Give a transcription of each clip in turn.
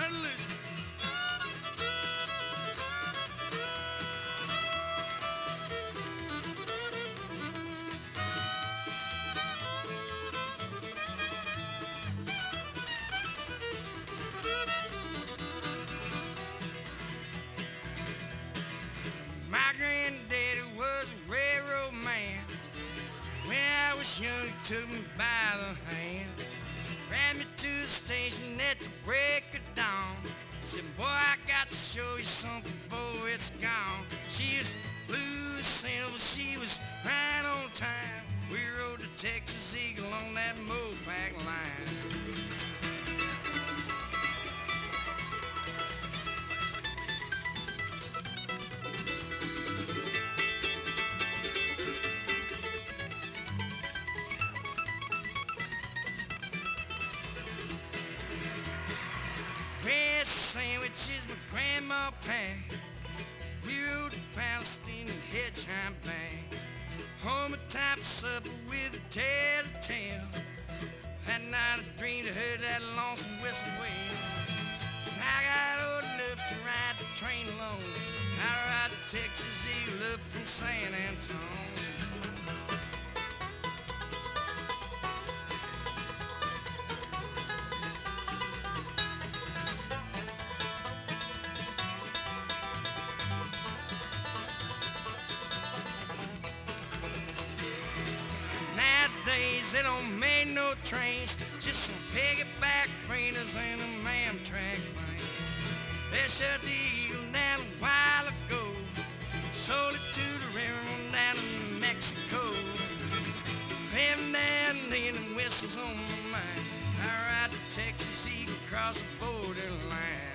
Turn loose. My granddaddy was a railroad man. When I was young, he took me by the hand, ran me to the station at the break of dawn. Said, boy, I got to show you something before it's gone. She was blue as silver, she was right on time. We rode the Texas Eagle on that Mopac line. Bread sandwiches my grandma packed. We rode to Palestine and Hedgehog Bank. Home a type of supper with a tale. That night I dreamed I heard that lonesome whistle wail. I got old enough to ride the train alone. I ride the Texas Eagle up from San Antonio. Nowadays they don't make no trains, just some piggyback freighters and them Amtrak planes. They shut the Eagle down a while ago, sold it to the railroad down in Mexico. Every now and then them whistles on my mind. I ride the Texas Eagle across the borderline.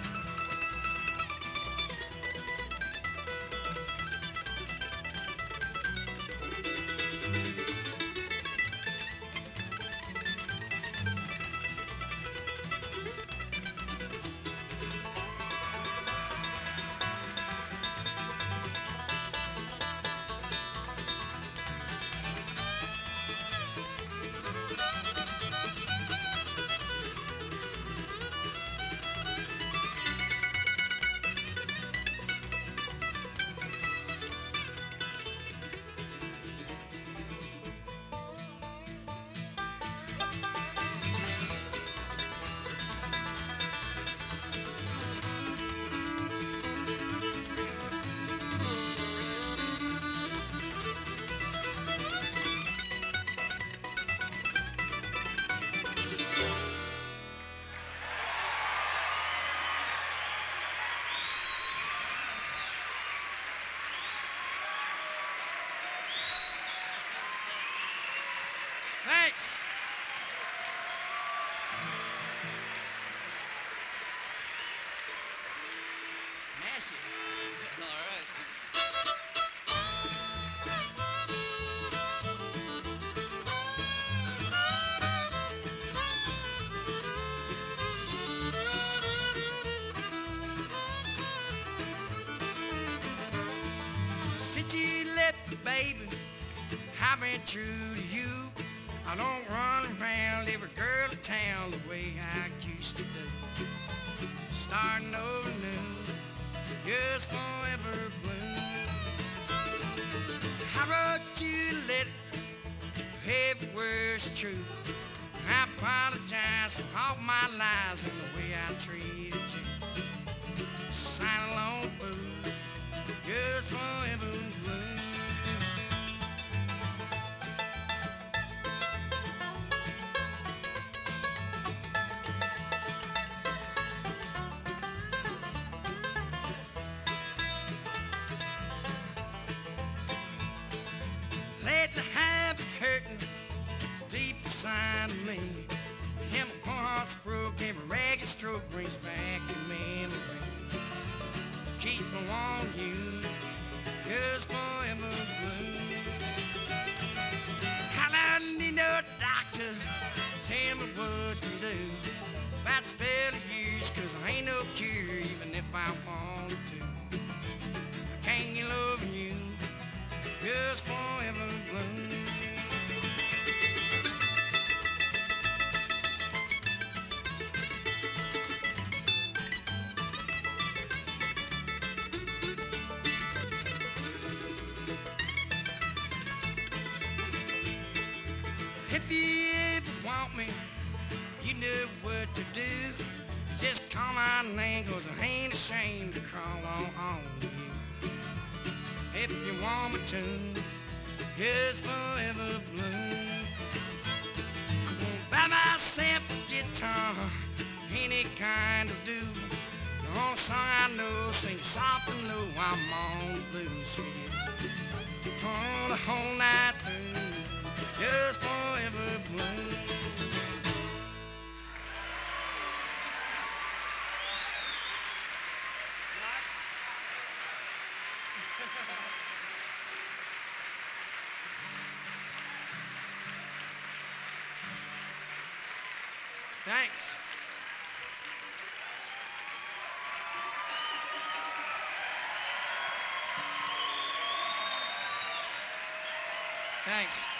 Thanks. Mash it. All right. Since you left me, baby, I've been true to you. I don't run around every girl in town the way I used to do. Starting over new, just forever blue. I wrote you a letter, every word's true. I apologize for all my lies and the way I treated you. Sign along, boo, just forever blue. Lately I've been hurting deep inside of me. And my poor heart's broke, every ragged stroke brings back your memory. Keeps me wanting you, just forever blue. I need no doctor, tell me what to do. About to spell the years, cause I ain't no cure, even if I wanted to. I can't get over you, just forever blue. my name, 'cause I ain't ashamed to call on you. If you want me to, just forever blue. I'm gonna buy myself a guitar, any kind of do. The only song I know, sing soft and low, I'm on the blues field. On the whole night through, just forever blue. Thanks. Thanks.